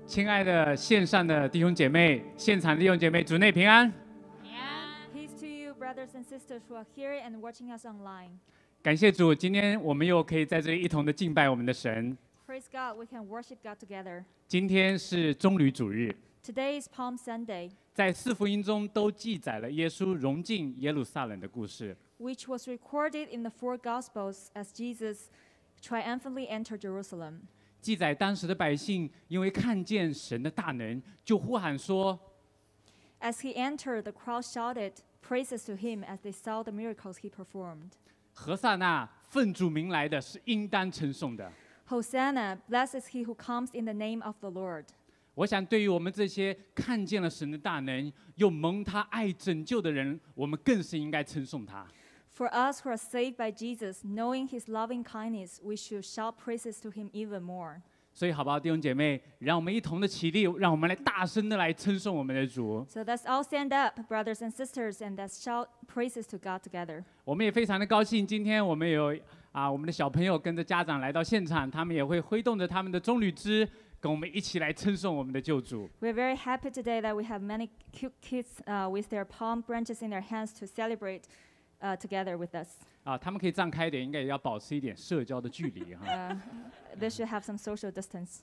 亲爱的线上的弟兄姐妹，现场的弟兄姐妹，主内平安。 Peace to you, brothers and sisters who are here and watching us online. 感谢主，今天我们又可以在这里一同的敬拜我们的神。 Praise God, we can worship God together. 今天是棕榈主日， Today is Palm Sunday, 在四福音中都记载了耶稣融进耶路撒冷的故事。 which was recorded in the four Gospels as Jesus triumphantly entered Jerusalem. 记载当时的百姓因为看见神的大能，就呼喊说 As he entered, the crowd shouted praises to him as they saw the miracles he performed. 何塞那，奉主名来的是应当称颂的。 Hosanna, blessed is he who comes in the name of the Lord. 我想，对于我们这些看见了神的大能，又蒙他爱拯救的人，我们更是应该称颂他。 For us who are saved by Jesus, knowing his loving kindness, we should shout praises to him even more. 所以，好不好，弟兄姐妹，让我们一同的起立，让我们来大声的来称颂我们的主。 So let's all stand up, brothers and sisters, and let's shout praises to God together. 我们也非常的高兴，今天我们有我们的小朋友跟着家长来到现场，他们也会挥动着他们的棕榈枝，跟我们一起来称颂我们的救主。 We're very happy today that we have many cute kids with their palm branches in their hands to celebrate together with us. 他们可以站开一点，应该也要保持一点社交的距离哈。 They should have some social distance.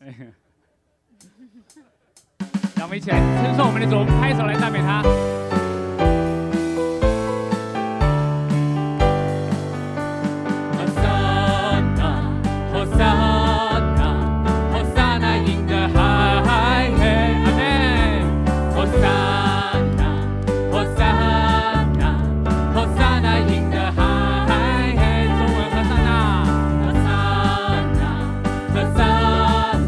让我们一起来称颂我们的主，拍手来赞美他。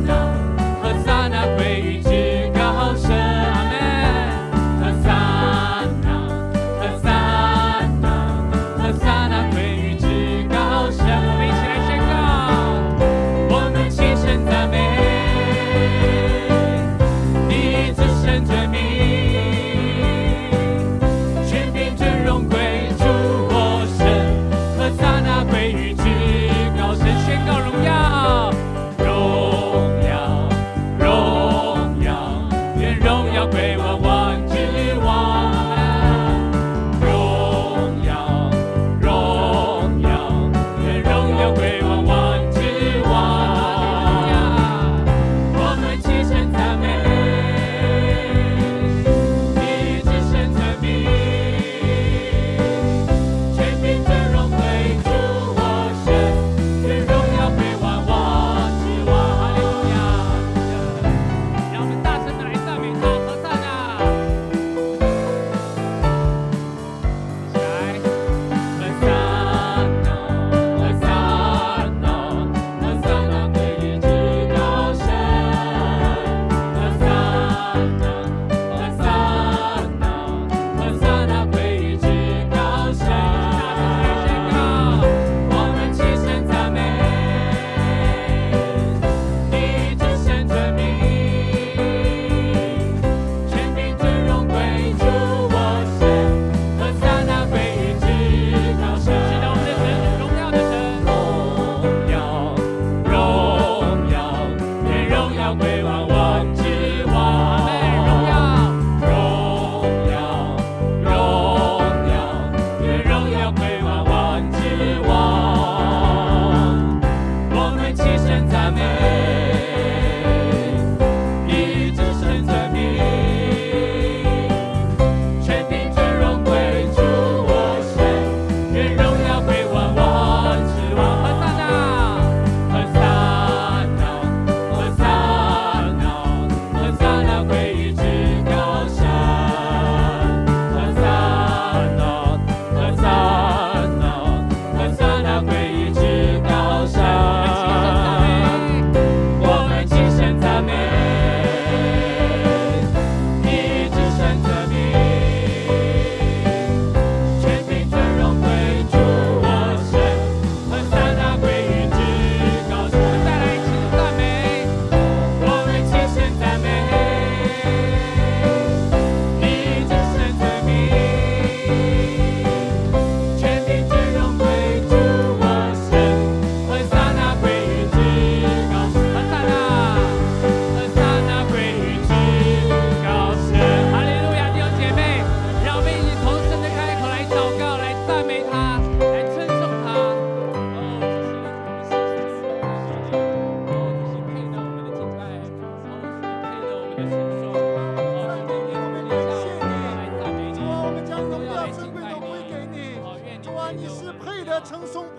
和撒那归于至高神，阿门。和撒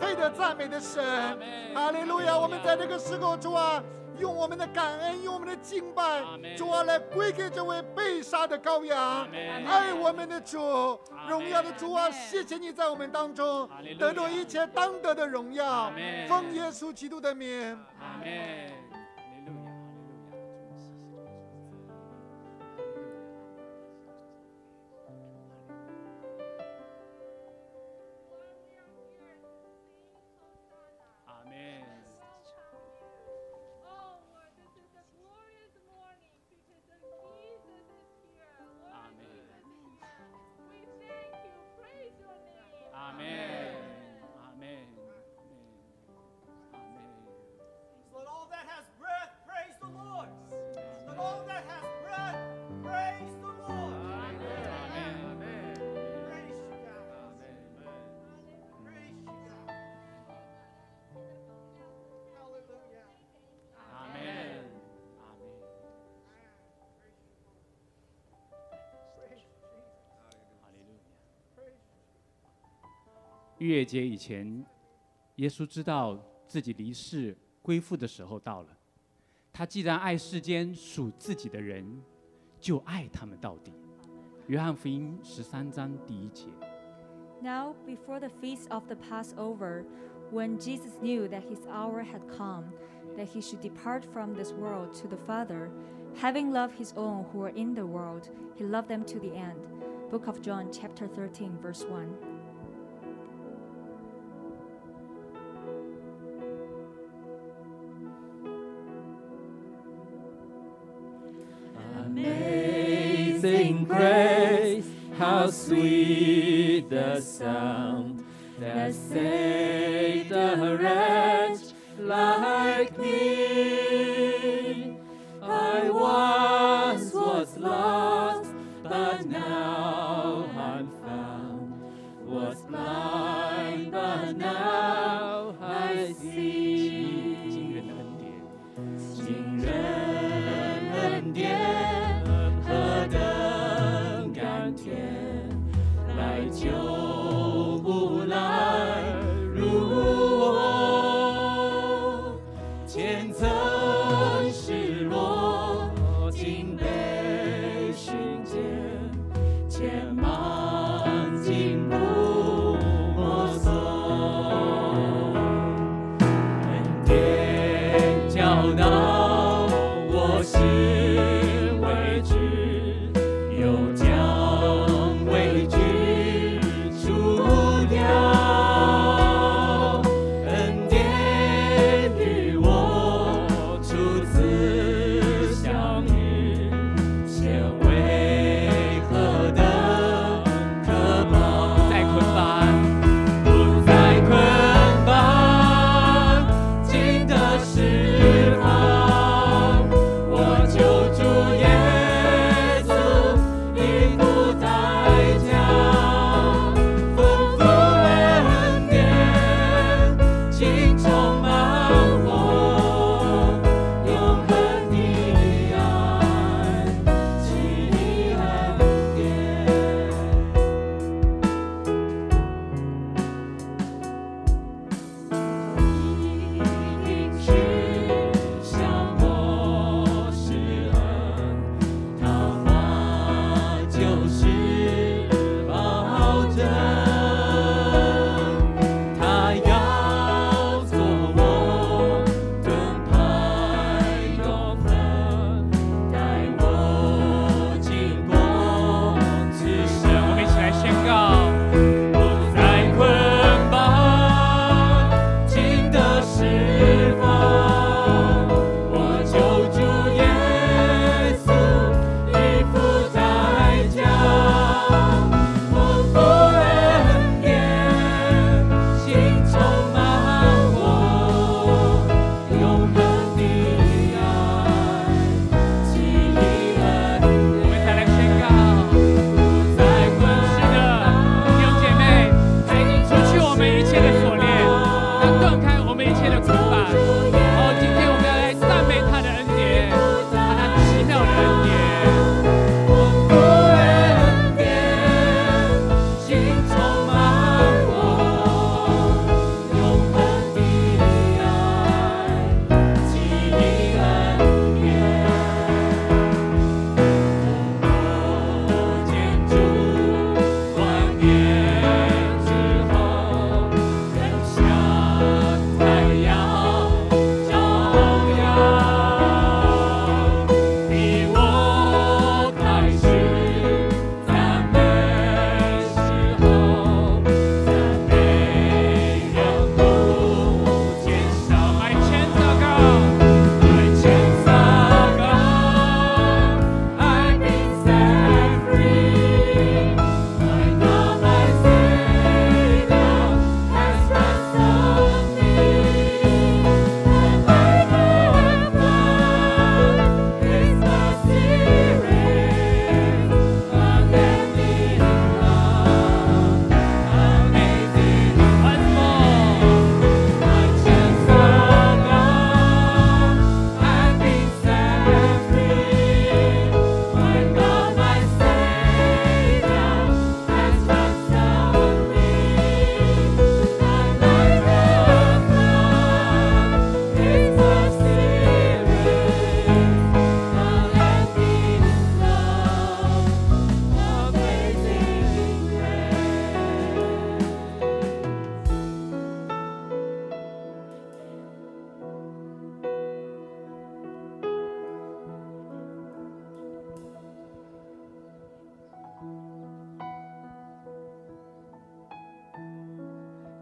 配得赞美的神。哈利路亚！我们在这个时候，主啊，用我们的感恩，用我们的敬拜，主啊，来归给这位被杀的羔羊，爱我们的主，荣耀的主啊，谢谢你在我们当中得到一切当得的荣耀，奉耶稣基督的名。 阿门。逾越节以前，耶稣知道自己离世归父的时候到了。他既然爱世间属自己的人，就爱他们到底。约翰福音13章第1节。 Now, before the feast of the Passover, when Jesus knew that his hour had come, that he should depart from this world to the Father, having loved his own who were in the world, he loved them to the end. Book of John, chapter 13, verse 1. Amazing grace, how sweet the sound that saved a wretch like me. I once was lost, but now I'm found. Was blind, but now I see. 惊人的恩典， 惊人恩典。何等甘甜，来救不来，如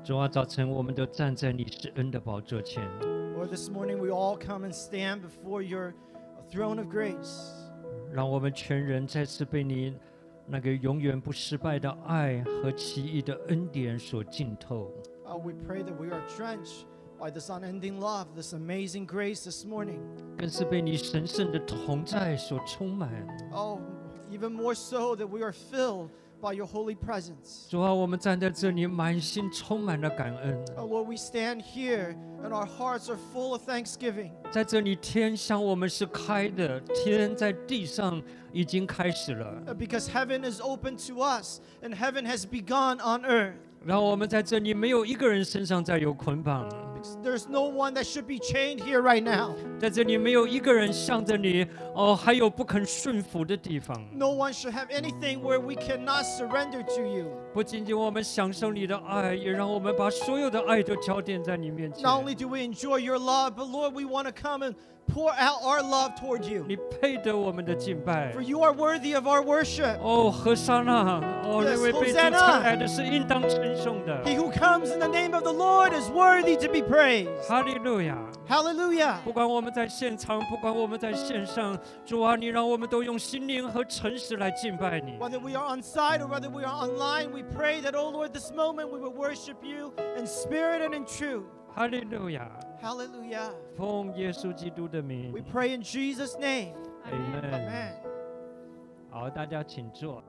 主啊，早晨我们都站在你施恩的宝座前， Lord, this morning we all come and stand before your throne of grace. 让我们全人再次被你那个永远不失败的爱和奇异的恩典所浸透。 We pray that we are drenched by this unending love, this amazing grace this morning. 更是被你神圣的同在所充满。 Oh, even more so that we are filled by your holy presence. 主啊，我们站在这里，满心充满了感恩。 Oh, Lord, we stand here and our hearts are full of thanksgiving. 在这里，天向我们是开的，天在地上已经开始了。 Because heaven is open to us and heaven has begun on earth. 让我们在这里没有一个人身上再有捆绑， There's no one that should be chained here right now. 在这里没有一个人向着你还有不肯顺服的地方。 No one should have anything where we cannot surrender to you. 不仅仅我们享受你的爱，也让我们把所有的爱都交奠在你面前。 Not only do we enjoy your love, but Lord, we want to come and pour out our love toward you. 你配得我们的敬拜 For。you are worthy of our worship. 何沙那， Yes, 那位被主 Hosanna 差来的是应当称颂的。 He who comes in the name of the Lord is worthy to be praised. 哈利路亚！ Hallelujah. 不管我们在现场，不管我们在线上，主啊，你让我们都用心灵和诚实来敬拜你。 Whether we are on site or whether we are online, we pray that, oh Lord, this moment we will worship you in spirit and in truth. 哈利路亚！ Hallelujah. 奉耶稣基督的名 We pray in Jesus' name. ，Amen。 Amen. 好，大家請坐。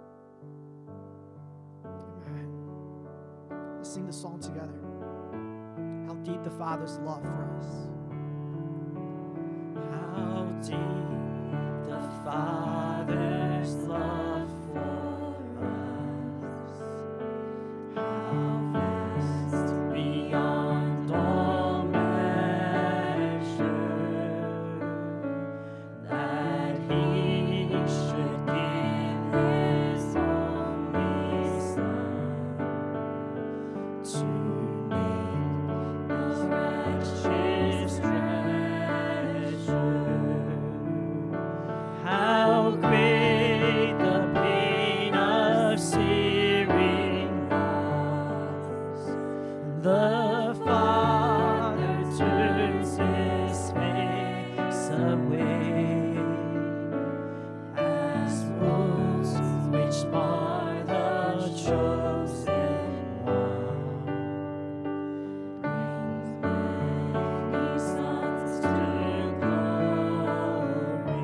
Amen. Let's sing the song together. How deep the Father's love for us. How deep the Father's love for us. How vast beyond all measure, that He should give His only Son to make the righteous treasure. How great the pain of searing loss. The Father turns His face away as wounds which mar the chosen one. Brings many sons to glory.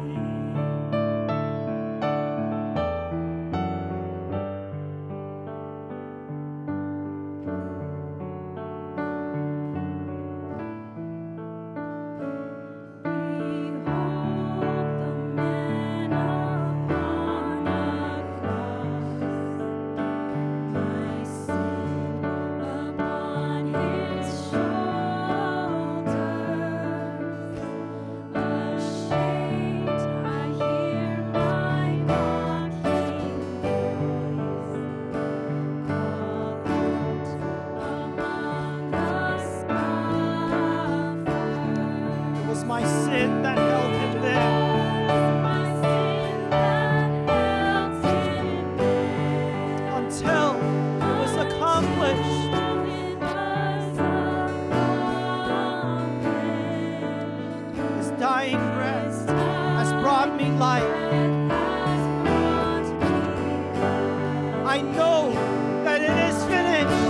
Behold the man upon a cross, my sin upon His shoulders. Ashamed, I hear my mocking voice call out among the scoffers. It was my sin that held him there. My sin that held him there. Until it was accomplished. It was accomplished. His dying breath has brought me life. I know that it is finished.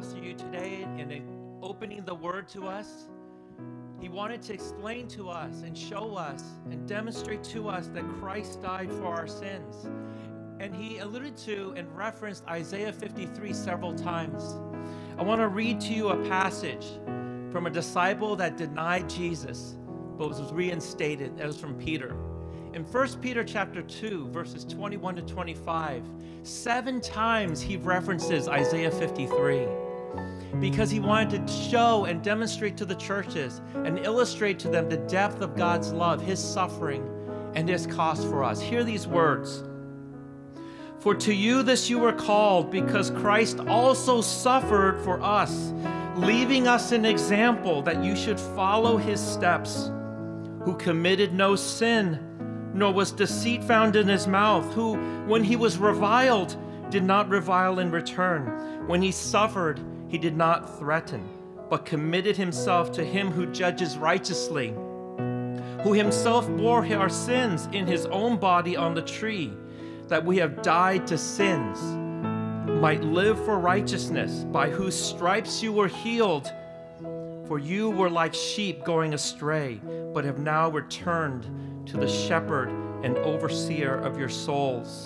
Pastor Yu today in opening the word to us. He wanted to explain to us and show us and demonstrate to us that Christ died for our sins. And he alluded to and referenced Isaiah 53 several times. I want to read to you a passage from a disciple that denied Jesus, but was reinstated. That was from Peter. In 1 Peter chapter 2, verses 21 to 25, 7 times he references Isaiah 53 because he wanted to show and demonstrate to the churches and illustrate to them the depth of God's love, his suffering, and his cost for us. Hear these words. For to you this you were called, because Christ also suffered for us, leaving us an example that you should follow his steps, who committed no sin, nor was deceit found in his mouth, who, when he was reviled, did not revile in return. When he suffered, he did not threaten, but committed himself to him who judges righteously, who himself bore our sins in his own body on the tree, that we have died to sins, might live for righteousness, by whose stripes you were healed. For you were like sheep going astray, but have now returned to the shepherd and overseer of your souls.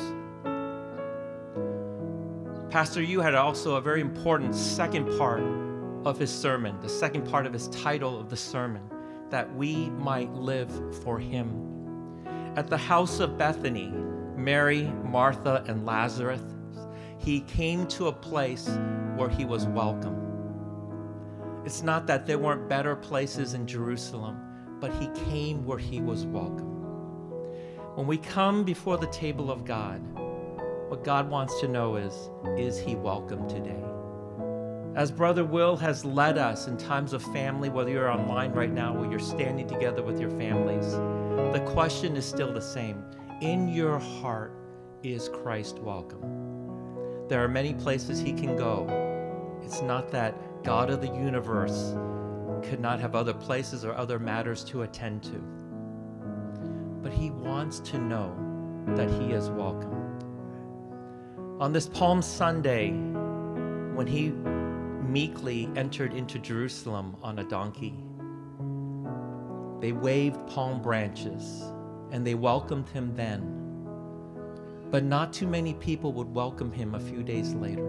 Pastor Yu had also a very important second part of his sermon, the second part of his title of the sermon, that we might live for him. At the house of Bethany, Mary, Martha, and Lazarus, he came to a place where he was welcome. It's not that there weren't better places in Jerusalem, but he came where he was welcome. When we come before the table of God, what God wants to know is he welcome today? As Brother Will has led us in times of family, whether you're online right now or you're standing together with your families, the question is still the same. In your heart, is Christ welcome? There are many places he can go. It's not that God of the universe could not have other places or other matters to attend to. But he wants to know that he is welcome. On this Palm Sunday, when he meekly entered into Jerusalem on a donkey, they waved palm branches and they welcomed him then. But not too many people would welcome him a few days later.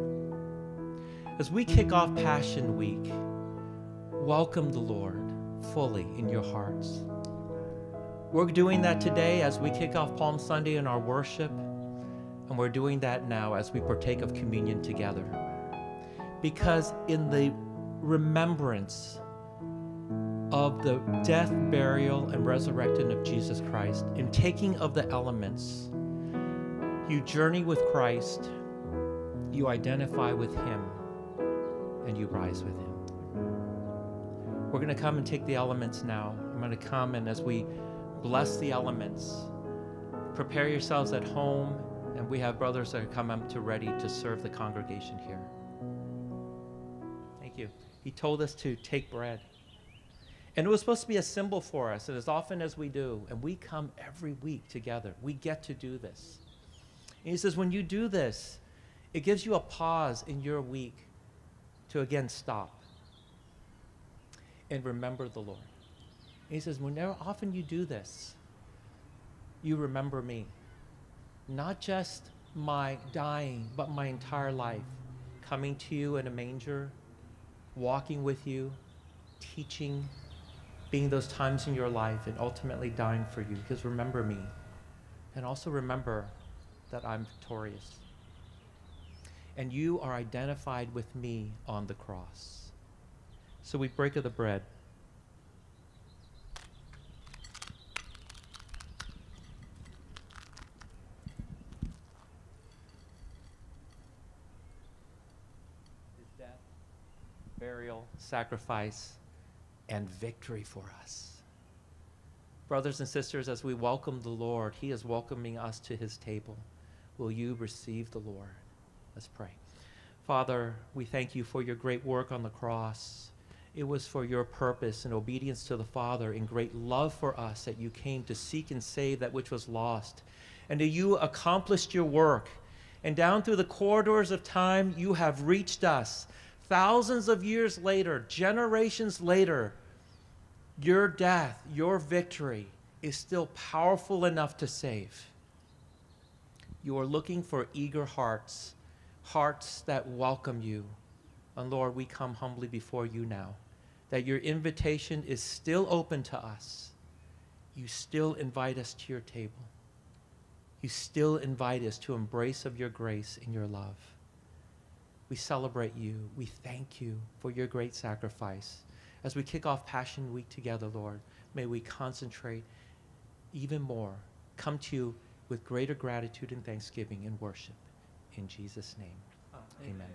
As we kick off Passion Week, welcome the Lord fully in your hearts. We're doing that today as we kick off Palm Sunday in our worship, and we're doing that now as we partake of communion together. Because in the remembrance of the death, burial, and resurrection of Jesus Christ, in taking of the elements, you journey with Christ, you identify with him, and you rise with him. We're going to come and take the elements now. I'm going to come, and as we bless the elements, prepare yourselves at home, and we have brothers that are coming up to ready to serve the congregation here. Thank you. He told us to take bread. And it was supposed to be a symbol for us, and as often as we do, and we come every week together, we get to do this. And he says, when you do this, it gives you a pause in your week to again stop and remember the Lord. And he says, whenever often you do this, you remember me. Not just my dying, but my entire life, coming to you in a manger, walking with you, teaching, being those times in your life, and ultimately dying for you. Because remember me, and also remember that I'm victorious. And you are identified with me on the cross. So we break of the bread. His death, burial, sacrifice, and victory for us. Brothers and sisters, as we welcome the Lord, he is welcoming us to his table. Will you receive the Lord? Let's pray. Father, we thank you for your great work on the cross. It was for your purpose and obedience to the Father in great love for us that you came to seek and save that which was lost. And that you accomplished your work. And down through the corridors of time, you have reached us thousands of years later, generations later, your death, your victory is still powerful enough to save. You are looking for eager hearts, hearts that welcome you. And Lord, we come humbly before you now, that your invitation is still open to us. You still invite us to your table. You still invite us to embrace of your grace and your love. We celebrate you. We thank you for your great sacrifice. As we kick off Passion Week together, Lord, may we concentrate even more, come to you with greater gratitude and thanksgiving and worship. In Jesus' name, amen.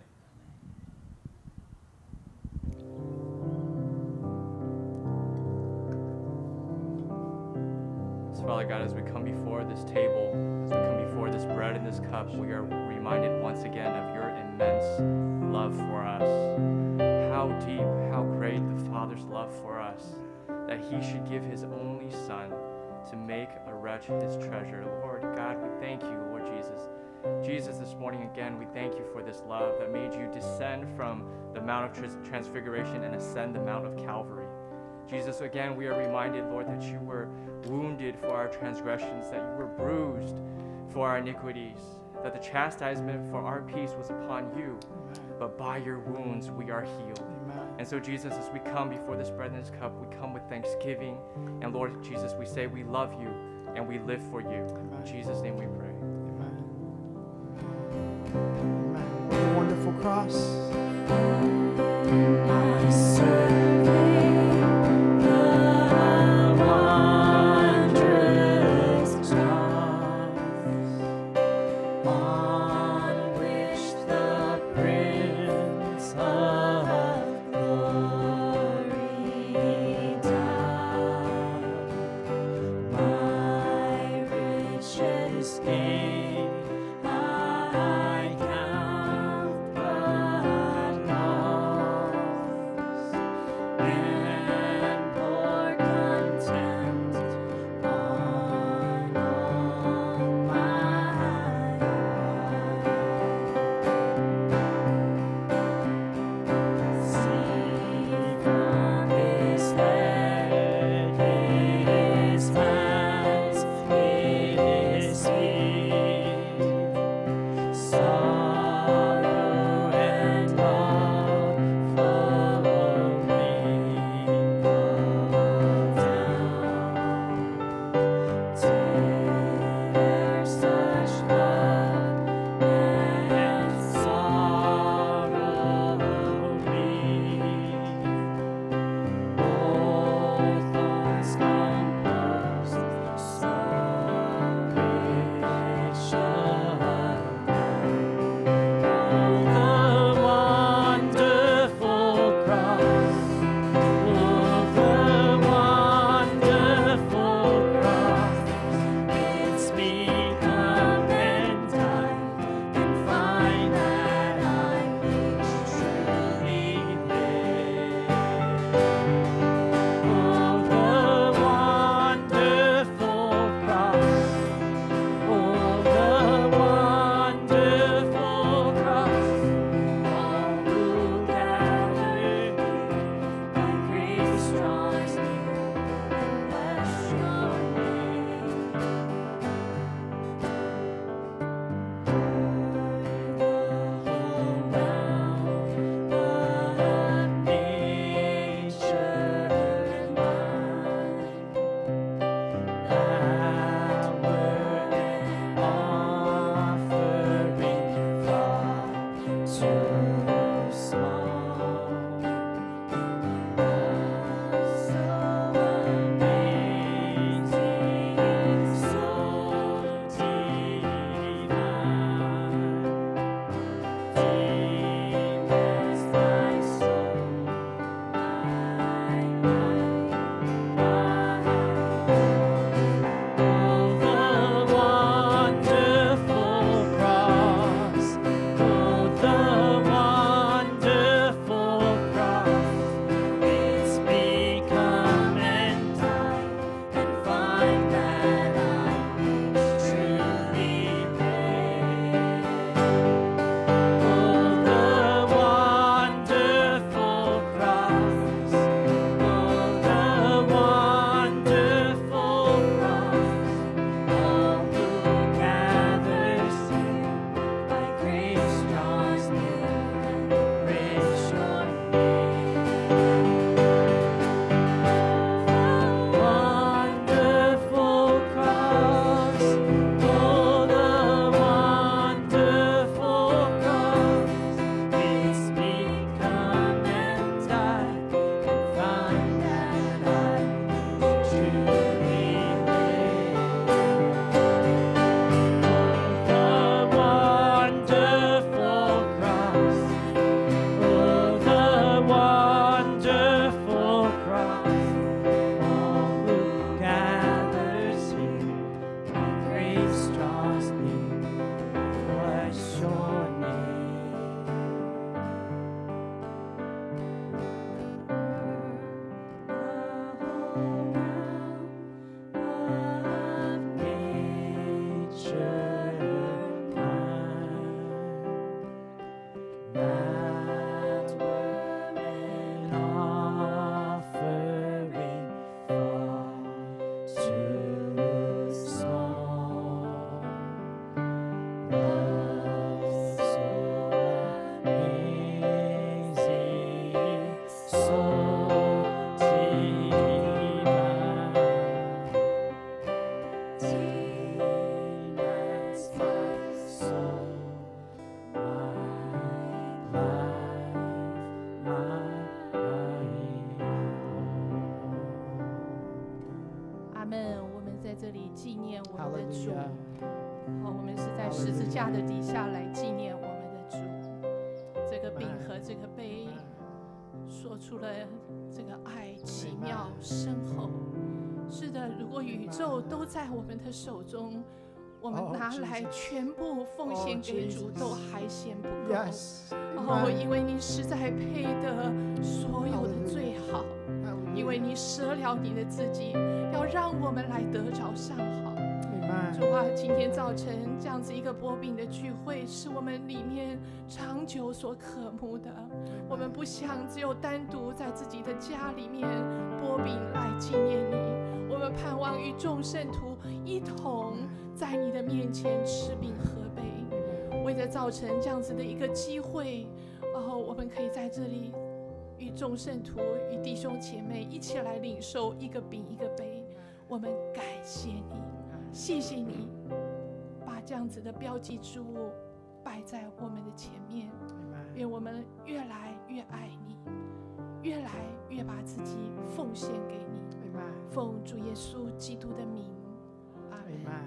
So Father God, as we come before this table, as we come before this bread and this cup, we are reminded once again of your immense love for us. How deep, how great the Father's love for us, that he should give his only Son to make a wretch his treasure. Lord God, we thank you, Lord Jesus. Jesus, this morning again, we thank you for this love that made you descend from the Mount of Transfiguration and ascend the Mount of Calvary. Jesus, again, we are reminded, Lord, that you were wounded for our transgressions, that you were bruised for our iniquities, that the chastisement for our peace was upon you, but by your wounds we are healed. And so, Jesus, as we come before this bread and this cup, we come with thanksgiving. And Lord Jesus, we say we love you and we live for you. In Jesus' name we pray. Amen. What a wonderful cross. 这里纪念我们的主。 Hallelujah. 我们是在十字架的底下来纪念我们的主。这个饼和这个杯，说出了这个爱奇妙深厚。是的，如果宇宙都在我们的手中，我们拿来全部奉献给主，都还嫌不够。 Yes. 因为你实在配得所有的最好，因为你舍了你的自己，要让我们来得着上好。 主啊，今天早晨这样子一个擘饼的聚会，是我们里面长久所渴慕的。我们不想只有单独在自己的家里面擘饼来纪念你，我们盼望与众圣徒一同在你的面前吃饼喝杯。为着造成这样子的一个机会，我们可以在这里与众圣徒、与弟兄姐妹一起来领受一个饼一个杯。我们感谢你。 谢谢你把这样子的标记之物摆在我们的前面，愿我们越来越爱你，越来越把自己奉献给你。奉主耶稣基督的名，阿门。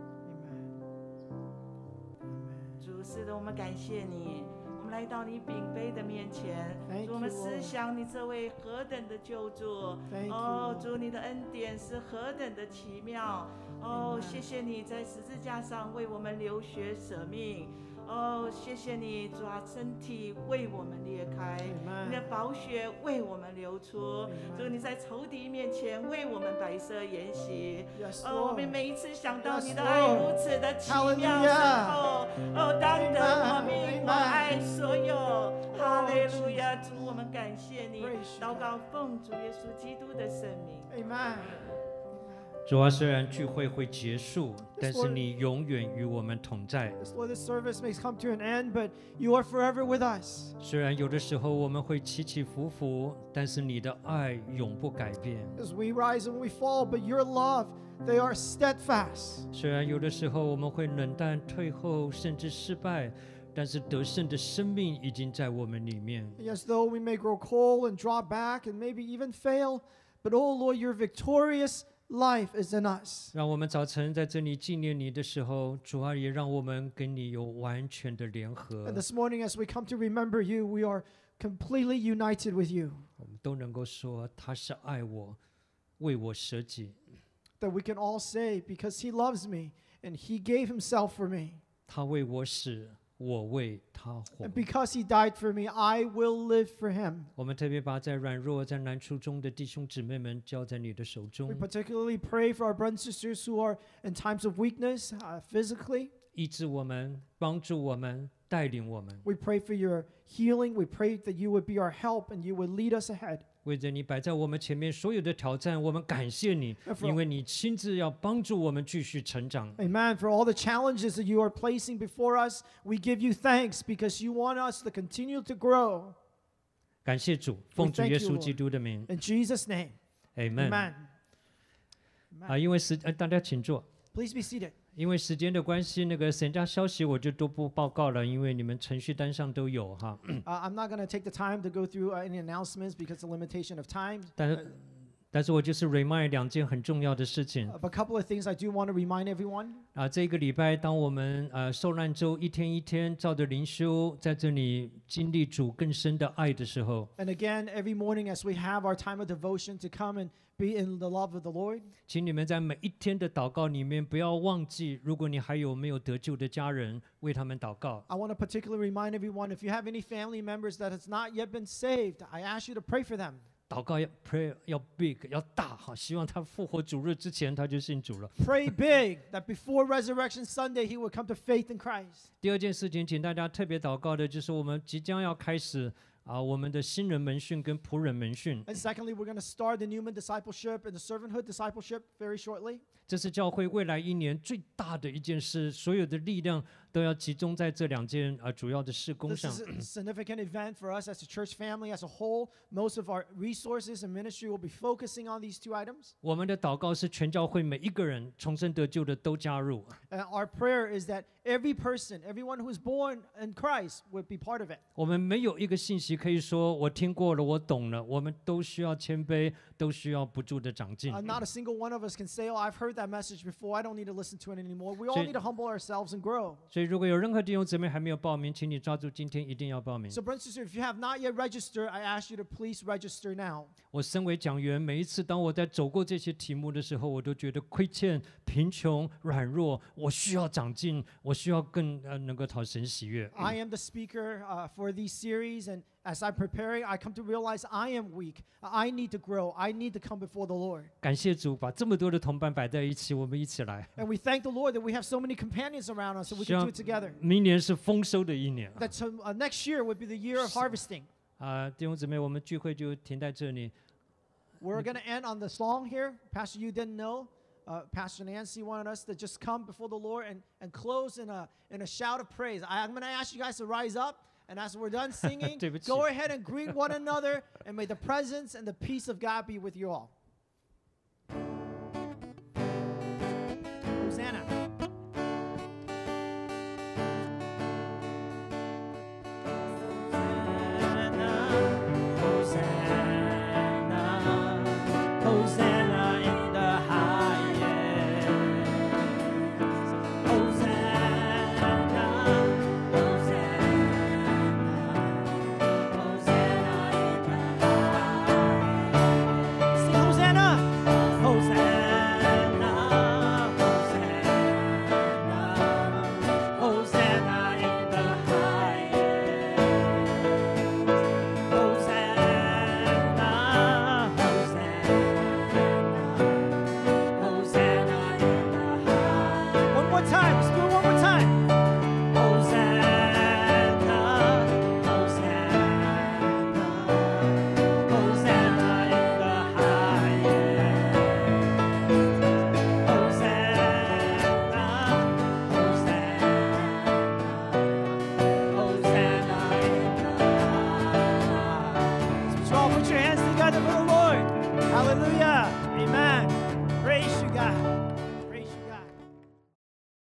主，是的，我们感谢你。 我们来到你饼杯的面前，主，我们思想你这位何等的救主。哦，主，你的恩典是何等的奇妙。哦，谢谢你在十字架上为我们流血舍命。哦，谢谢你，主啊，身体为我们裂开，你的宝血为我们流出。主，你在仇敌面前为我们摆设筵席。哦，我们每一次想到你的爱如此的奇妙深厚，哦，当得我命，我爱所有。哈利路亚，主，我们感谢你。祷告奉主耶稣基督的圣名。 Amen. 主啊，虽然聚会会结束，但是你永远与我们同在。 Lord, this service may come to an end, but you are forever with us. 虽然有的时候我们会起起伏伏，但是你的爱永不改变。 As we rise and we fall, but your love, they are steadfast. 虽然有的时候我们会冷淡、退后，甚至失败，但是得胜的生命已经在我们里面。 Yes, though we may grow cold and draw back and maybe even fail, but oh Lord, your victorious life is in us. 让我们早晨在这里纪念你的时候，主啊，也让我们跟你有完全的联合。 And this morning, as we come to remember you, we are completely united with you. 我们都能够说他是爱我，为我舍己。 That we can all say, because he loves me and he gave himself for me. 他为我死，我为他活。 And because he died for me, I will live for him. 我们特别把在软弱、在难处中的弟兄姊妹们交在你的手中 We，particularly pray for our brothers and sisters who are in times of weakness, physically. 医治我们，帮助我们，带领我们。 We pray for your healing. We pray that you would be our help and you would lead us ahead. 为着你摆在我们前面所有的挑战，我们感谢你，因为你亲自要帮助我们继续成长。 Amen. For all the challenges that you are placing before us, we give you thanks because you want us to continue to grow. 感谢主，奉主耶稣基督的名 In Jesus' name, ，Amen。 amen. 因为大家请坐。 Please be seated. 因为时间的关系，那个神家消息我就都不报告了，因为你们程序单上都有哈。 I'm not going to take the time to go through any announcements because of the limitation of time. 但是我就是 remind 2件很重要的事情。 But a couple of things I do want to remind everyone. 这个礼拜，当我们受难周一天一天照着灵修，在这里经历主更深的爱的时候， And again, every morning as we have our time of devotion to come and be in the love of the Lord. 请你们在每一天的祷告里面，不要忘记，如果你还有没有得救的家人，为他们祷告。 I want to particularly remind everyone, if you have any family members that has not yet been saved, I ask you to pray for them. 祷告要 pray 要 big 要大哈，希望他复活主日之前他就信主了。 Pray big that before Resurrection Sunday he would come to faith in Christ. 第二件事情，请大家特别祷告的就是我们即将要开始我们的新人门训跟仆人门训。 And secondly, we're going to start the Newman discipleship and the servanthood discipleship very shortly. 这是教会未来1年最大的一件事，所有的力量都要集中在这2件主要的事工 This 上。 is a significant event for us as a church family as a whole. Most of our resources and ministry will be focusing on these 2 items. 我们的祷告是全教会每一个人重生得救的都加入。 And our prayer is that every person, everyone who is born in Christ would be part of it. 我们没有一个信息可以说我听过了，我懂了。我们都需要谦卑，都需要不住的长进。 Not a single one of us can say, "Oh, I've heard that message before. I don't need to listen to it anymore." We all need to humble ourselves and grow. 所以，如果有任何弟兄姊妹还没有报名，请你抓住今天一定要报名。 So, brothers and sisters, if you have not yet registered, I ask you to please register now. 我身为讲员，每一次当我在走过这些题目的时候，我都觉得亏欠、贫穷、软弱，我需要长进，我需要更能够讨神喜悦。 I am the speaker for these series, and as I'm preparing, I come to realize I am weak. I need to grow. I need to come before the Lord. 感谢主，把这么多的同伴摆在一起，我们一起来。 And we thank the Lord that we have so many companions around us, so we 希 can 望 do it together. 明年是丰收的一年。 That next year would be the year of harvesting. 弟兄姊妹，我们聚会就停在这里。 We're going to end on the song here. Pastor, you didn't know. Pastor Nancy wanted us to just come before the Lord and close in a shout of praise. I'm going to ask you guys to rise up. And as we're done singing, 对不起。 go ahead and greet one another. And may the presence and the peace of God be with you all. Hosanna. Hosanna in the highest. Hosanna, Hosanna, Hosanna in the highest. Sing Hosanna. Hosanna, Hosanna, Hosanna in the highest. Hosanna, Hosanna, Hosanna in the highest. One more time. Let's do it one more time. Hosanna, Hosanna, Hosanna in the highest. Hosanna, Hosanna, Hosanna in the highest. So all put your hands together for the Lord. Hallelujah. Amen. Praise you, God.